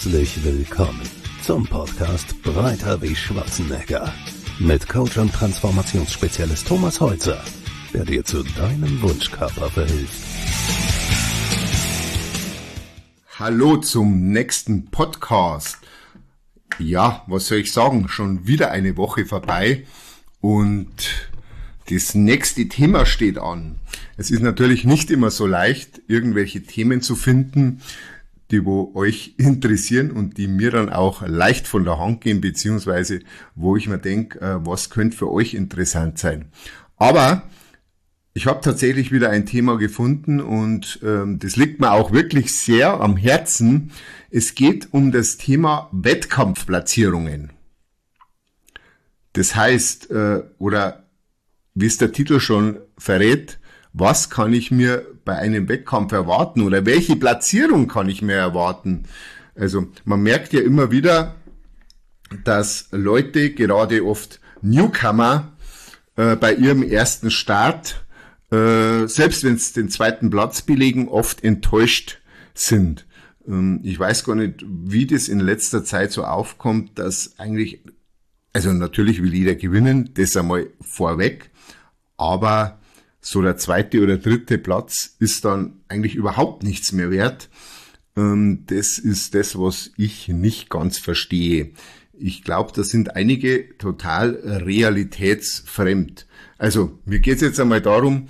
Herzlich willkommen zum Podcast Breiter wie Schwarzenegger mit Coach und Transformationsspezialist Thomas Holzer, der dir zu deinem Wunschkörper verhilft. Hallo zum nächsten Podcast. Ja, was soll ich sagen? Schon wieder eine Woche vorbei und das nächste Thema steht an. Es ist natürlich nicht immer so leicht, irgendwelche Themen zu finden, die wo euch interessieren und die mir dann auch leicht von der Hand gehen, beziehungsweise wo ich mir denke, was könnte für euch interessant sein. Aber ich habe tatsächlich wieder ein Thema gefunden und das liegt mir auch wirklich sehr am Herzen. Es geht um das Thema Wettkampfplatzierungen. Das heißt, oder wie es der Titel schon verrät, was kann ich mir bei einem Wettkampf erwarten oder welche Platzierung kann ich mir erwarten? Also man merkt ja immer wieder, dass Leute, gerade oft Newcomer, bei ihrem ersten Start, selbst wenn sie den zweiten Platz belegen, oft enttäuscht sind. Ich weiß gar nicht, wie das in letzter Zeit so aufkommt, dass eigentlich, also natürlich will jeder gewinnen, das einmal vorweg, aber so der zweite oder dritte Platz ist dann eigentlich überhaupt nichts mehr wert. Das ist das, was ich nicht ganz verstehe. Ich glaube, da sind einige total realitätsfremd. Also mir geht es jetzt einmal darum,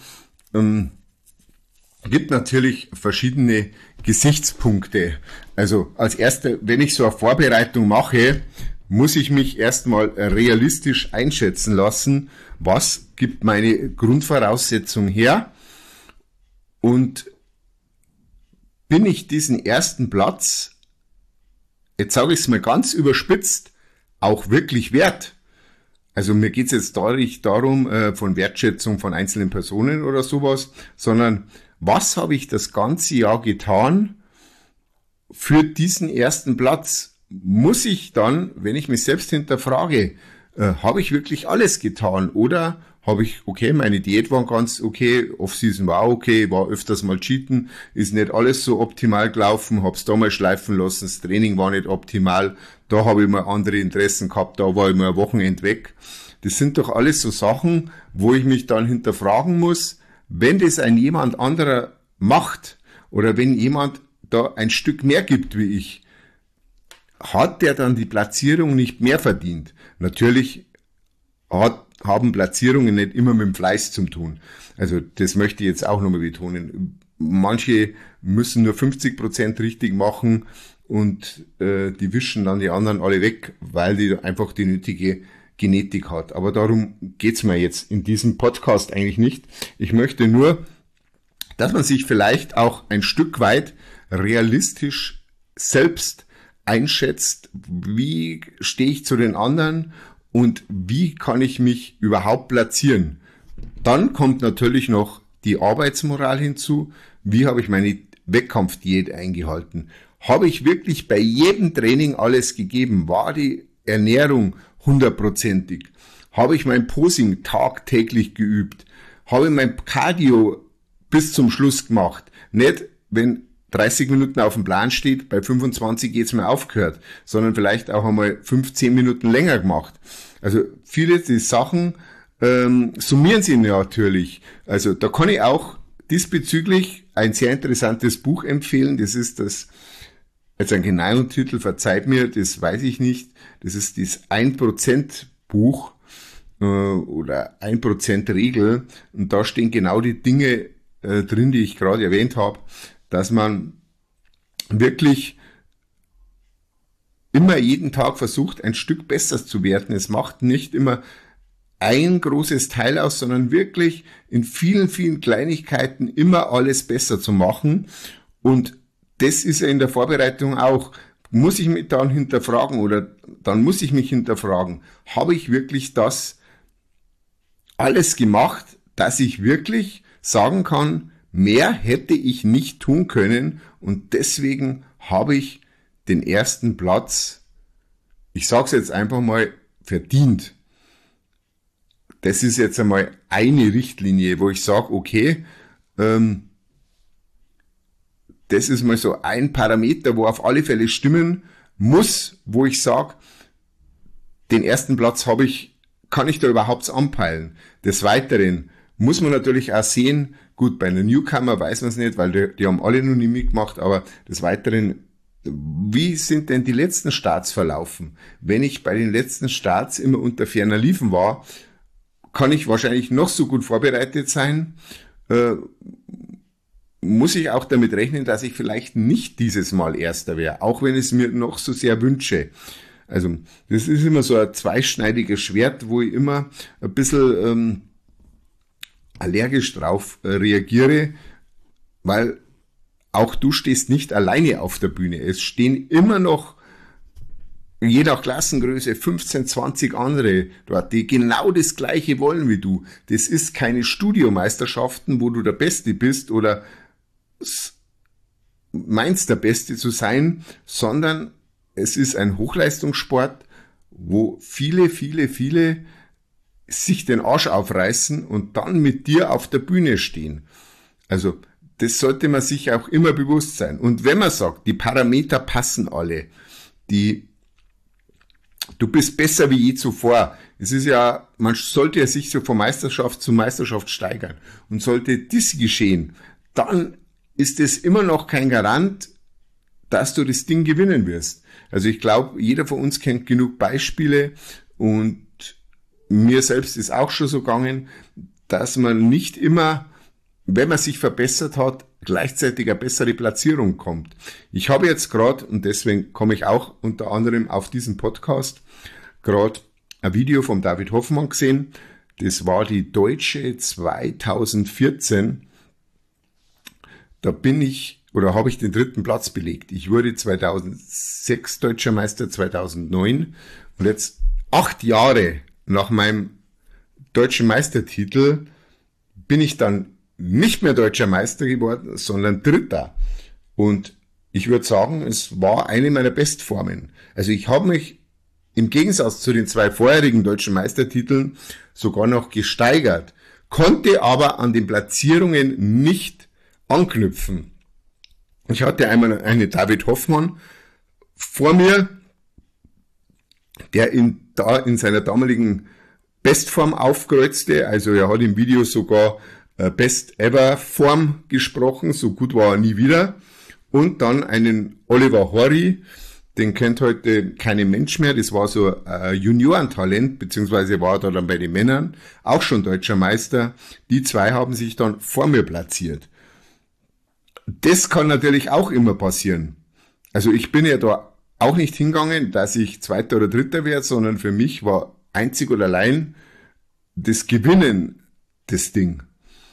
gibt natürlich verschiedene Gesichtspunkte. Also als erster, wenn ich so eine Vorbereitung mache, muss ich mich erstmal realistisch einschätzen lassen, was gibt meine Grundvoraussetzung her und bin ich diesen ersten Platz, jetzt sage ich es mal ganz überspitzt, auch wirklich wert. Also mir geht es jetzt da nicht darum, von Wertschätzung von einzelnen Personen oder sowas, sondern was habe ich das ganze Jahr getan für diesen ersten Platz? Muss ich dann, wenn ich mich selbst hinterfrage, habe ich wirklich alles getan oder habe ich, okay, meine Diät war ganz okay, Off-Season war okay, war öfters mal cheaten, ist nicht alles so optimal gelaufen, hab's da mal schleifen lassen, das Training war nicht optimal, da habe ich mal andere Interessen gehabt, da war ich mal ein Wochenende weg. Das sind doch alles so Sachen, wo ich mich dann hinterfragen muss, wenn das ein jemand anderer macht oder wenn jemand da ein Stück mehr gibt wie ich, hat der dann die Platzierung nicht mehr verdient? Natürlich haben Platzierungen nicht immer mit dem Fleiß zu tun. Also das möchte ich jetzt auch nochmal betonen. Manche müssen nur 50% richtig machen und die wischen dann die anderen alle weg, weil die einfach die nötige Genetik hat. Aber darum geht's mir jetzt in diesem Podcast eigentlich nicht. Ich möchte nur, dass man sich vielleicht auch ein Stück weit realistisch selbst einschätzt, wie stehe ich zu den anderen und wie kann ich mich überhaupt platzieren. Dann kommt natürlich noch die Arbeitsmoral hinzu. Wie habe ich meine Wettkampfdiät eingehalten? Habe ich wirklich bei jedem Training alles gegeben? War die Ernährung 100%ig? Habe ich mein Posing tagtäglich geübt? Habe ich mein Cardio bis zum Schluss gemacht? Nicht, wenn 30 Minuten auf dem Plan steht, bei 25 geht's mir aufgehört, sondern vielleicht auch einmal 15 Minuten länger gemacht. Also viele die Sachen summieren sich natürlich. Also da kann ich auch diesbezüglich ein sehr interessantes Buch empfehlen. Das ist das, jetzt ein genauen Titel, verzeiht mir, das weiß ich nicht. Das ist das 1% Buch oder 1% Regel. Und da stehen genau die Dinge drin, die ich gerade erwähnt habe, dass man wirklich immer jeden Tag versucht, ein Stück besser zu werden. Es macht nicht immer ein großes Teil aus, sondern wirklich in vielen, vielen Kleinigkeiten immer alles besser zu machen. Und das ist ja in der Vorbereitung auch. Muss ich mich dann hinterfragen oder dann muss ich mich hinterfragen, habe ich wirklich das alles gemacht, dass ich wirklich sagen kann, mehr hätte ich nicht tun können und deswegen habe ich den ersten Platz, ich sage es jetzt einfach mal, verdient. Das ist jetzt einmal eine Richtlinie, wo ich sage, okay, das ist mal so ein Parameter, wo auf alle Fälle stimmen wo ich sage, den ersten Platz kann ich da überhaupt anpeilen. Des Weiteren muss man natürlich auch sehen, gut, bei einer Newcomer weiß man es nicht, weil die haben alle noch nie mitgemacht, aber des Weiteren, wie sind denn die letzten Starts verlaufen? Wenn ich bei den letzten Starts immer unter ferner Liefen war, kann ich wahrscheinlich noch so gut vorbereitet sein, muss ich auch damit rechnen, dass ich vielleicht nicht dieses Mal Erster wäre, auch wenn ich es mir noch so sehr wünsche. Also das ist immer so ein zweischneidiges Schwert, wo ich immer ein bisschen allergisch drauf reagiere, weil auch du stehst nicht alleine auf der Bühne. Es stehen immer noch, je nach Klassengröße, 15, 20 andere dort, die genau das Gleiche wollen wie du. Das ist keine Studiomeisterschaften, wo du der Beste bist oder meinst, der Beste zu sein, sondern es ist ein Hochleistungssport, wo viele sich den Arsch aufreißen und dann mit dir auf der Bühne stehen. Also das sollte man sich auch immer bewusst sein. Und wenn man sagt, die Parameter passen alle, du bist besser wie je zuvor. Es ist ja, man sollte ja sich so von Meisterschaft zu Meisterschaft steigern. Und sollte dies geschehen, dann ist es immer noch kein Garant, dass du das Ding gewinnen wirst. Also ich glaube, jeder von uns kennt genug Beispiele und mir selbst ist auch schon so gegangen, dass man nicht immer, wenn man sich verbessert hat, gleichzeitig eine bessere Platzierung kommt. Ich habe jetzt gerade, und deswegen komme ich auch unter anderem auf diesen Podcast, gerade ein Video von David Hoffmann gesehen. Das war die Deutsche 2014. Da habe ich den 3. Platz belegt. Ich wurde 2006 Deutscher Meister, 2009 und jetzt 8 Jahre nach meinem deutschen Meistertitel bin ich dann nicht mehr Deutscher Meister geworden, sondern 3. Und ich würde sagen, es war eine meiner Bestformen. Also ich habe mich im Gegensatz zu den 2 vorherigen deutschen Meistertiteln sogar noch gesteigert, konnte aber an den Platzierungen nicht anknüpfen. Ich hatte einmal einen David Hoffmann vor mir, der in seiner damaligen Bestform aufkreuzte. Also er hat im Video sogar Best Ever Form gesprochen, so gut war er nie wieder. Und dann einen Oliver Horry, den kennt heute kein Mensch mehr. Das war so ein Juniorentalent, beziehungsweise war er dann bei den Männern auch schon deutscher Meister. Die 2 haben sich dann vor mir platziert. Das kann natürlich auch immer passieren. Also ich bin ja da auch nicht hingegangen, dass ich 2. oder 3. werde, sondern für mich war einzig und allein das Gewinnen das Ding.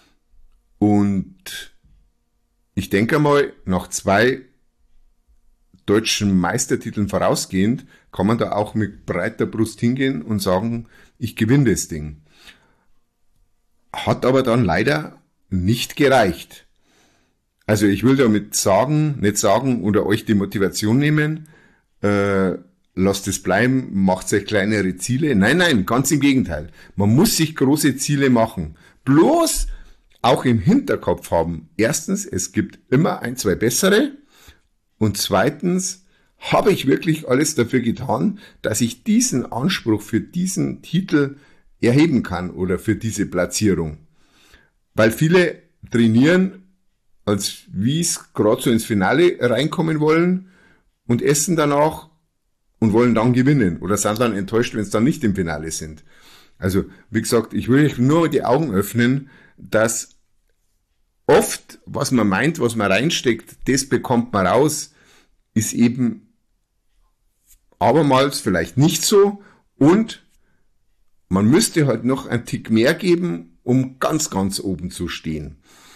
Und ich denke mal, nach 2 deutschen Meistertiteln vorausgehend kann man da auch mit breiter Brust hingehen und sagen, ich gewinne das Ding. Hat aber dann leider nicht gereicht. Also ich will damit nicht sagen oder euch die Motivation nehmen, lasst es bleiben, macht euch kleinere Ziele. Nein, ganz im Gegenteil. Man muss sich große Ziele machen. Bloß auch im Hinterkopf haben. Erstens, es gibt immer 1, 2 bessere. Und zweitens, habe ich wirklich alles dafür getan, dass ich diesen Anspruch für diesen Titel erheben kann oder für diese Platzierung. Weil viele trainieren, als wie es gerade so ins Finale reinkommen wollen und essen danach und wollen dann gewinnen oder sind dann enttäuscht, wenn es dann nicht im Finale sind. Also, wie gesagt, ich will euch nur die Augen öffnen, dass oft, was man meint, was man reinsteckt, das bekommt man raus, ist eben abermals vielleicht nicht so und man müsste halt noch einen Tick mehr geben, um ganz, ganz oben zu stehen.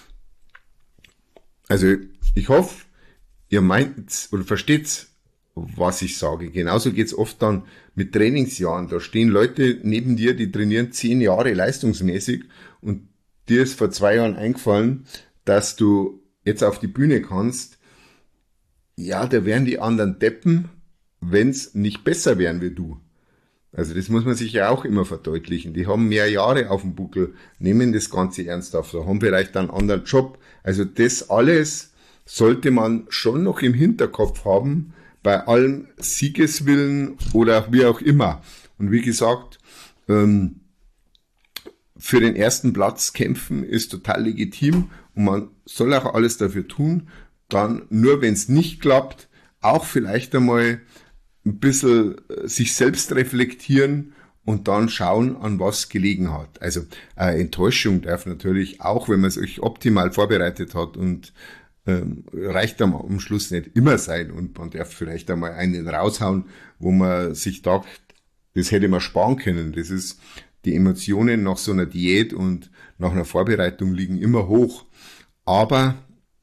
Also, ich hoffe, ihr meint oder versteht, was ich sage. Genauso geht's oft dann mit Trainingsjahren. Da stehen Leute neben dir, die trainieren 10 Jahre leistungsmäßig und dir ist vor 2 Jahren eingefallen, dass du jetzt auf die Bühne kannst. Ja, da wären die anderen Deppen, wenn's nicht besser wären wie du. Also das muss man sich ja auch immer verdeutlichen. Die haben mehr Jahre auf dem Buckel, nehmen das Ganze ernsthaft, haben vielleicht einen anderen Job. Also das alles sollte man schon noch im Hinterkopf haben bei allem Siegeswillen oder wie auch immer. Und wie gesagt, für den ersten Platz kämpfen ist total legitim und man soll auch alles dafür tun. Dann, nur wenn es nicht klappt, auch vielleicht einmal ein bisschen sich selbst reflektieren und dann schauen, an was gelegen hat. Also Enttäuschung darf natürlich auch, wenn man sich optimal vorbereitet hat und reicht am Schluss nicht immer sein und man darf vielleicht einmal einen raushauen, wo man sich sagt, das hätte man sparen können. Das ist, die Emotionen nach so einer Diät und nach einer Vorbereitung liegen immer hoch. Aber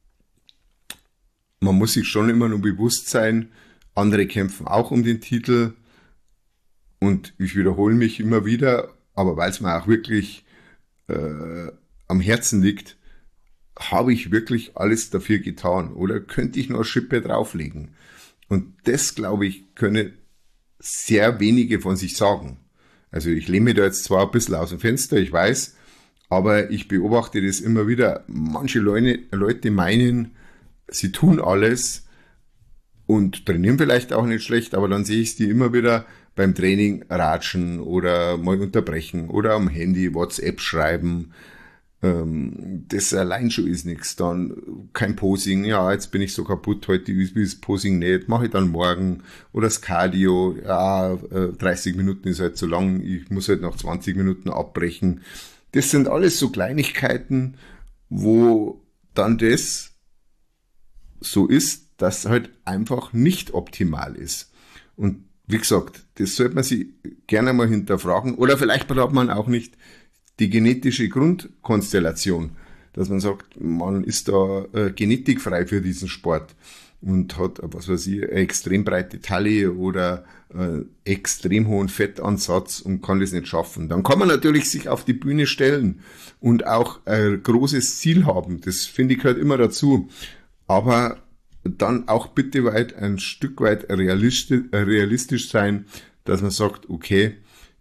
man muss sich schon immer nur bewusst sein, andere kämpfen auch um den Titel und ich wiederhole mich immer wieder, aber weil es mir auch wirklich am Herzen liegt, habe ich wirklich alles dafür getan oder könnte ich noch eine Schippe drauflegen? Und das, glaube ich, können sehr wenige von sich sagen. Also ich lehne mich da jetzt zwar ein bisschen aus dem Fenster, ich weiß, aber ich beobachte das immer wieder. Manche Leute meinen, sie tun alles und trainieren vielleicht auch nicht schlecht, aber dann sehe ich die immer wieder beim Training ratschen oder mal unterbrechen oder am Handy WhatsApp schreiben. Das allein schon ist nichts. Dann kein Posing, ja, jetzt bin ich so kaputt, heute ist das Posing nicht, mache ich dann morgen. Oder das Cardio, ja, 30 Minuten ist halt zu lang, ich muss halt nach 20 Minuten abbrechen. Das sind alles so Kleinigkeiten, wo dann das so ist, dass halt einfach nicht optimal ist. Und wie gesagt, das sollte man sich gerne mal hinterfragen. Oder vielleicht hat man auch nicht die genetische Grundkonstellation, dass man sagt, man ist da genetikfrei für diesen Sport und hat, was weiß ich, eine extrem breite Taille oder extrem hohen Fettansatz und kann das nicht schaffen. Dann kann man natürlich sich auf die Bühne stellen und auch ein großes Ziel haben. Das finde ich halt immer dazu. Aber dann auch bitte ein Stück weit realistisch sein, dass man sagt, okay,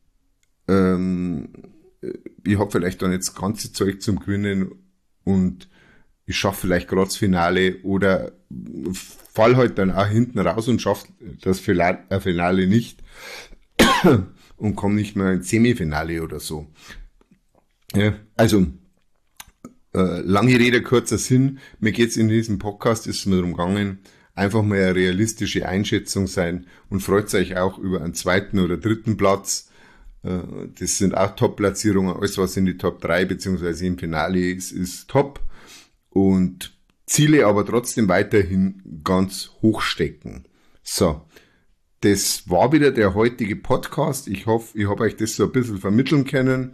ich habe vielleicht dann jetzt das ganze Zeug zum Gewinnen und ich schaffe vielleicht gerade das Finale oder fall halt dann auch hinten raus und schaffe das Finale nicht und komme nicht mehr ins Semifinale oder so. Ja, also, lange Rede, kurzer Sinn. Mir geht's in diesem Podcast, ist es mir darum gegangen, einfach mal eine realistische Einschätzung sein und freut euch auch über einen zweiten oder dritten Platz. Das sind auch Top-Platzierungen, alles was in die Top 3 beziehungsweise im Finale ist top und Ziele aber trotzdem weiterhin ganz hoch stecken. So, das war wieder der heutige Podcast. Ich hoffe, ich habe euch das so ein bisschen vermitteln können.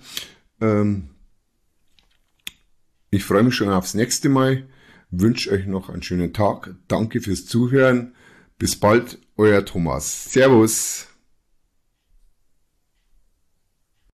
Ich freue mich schon aufs nächste Mal, wünsche euch noch einen schönen Tag. Danke fürs Zuhören. Bis bald, euer Thomas. Servus.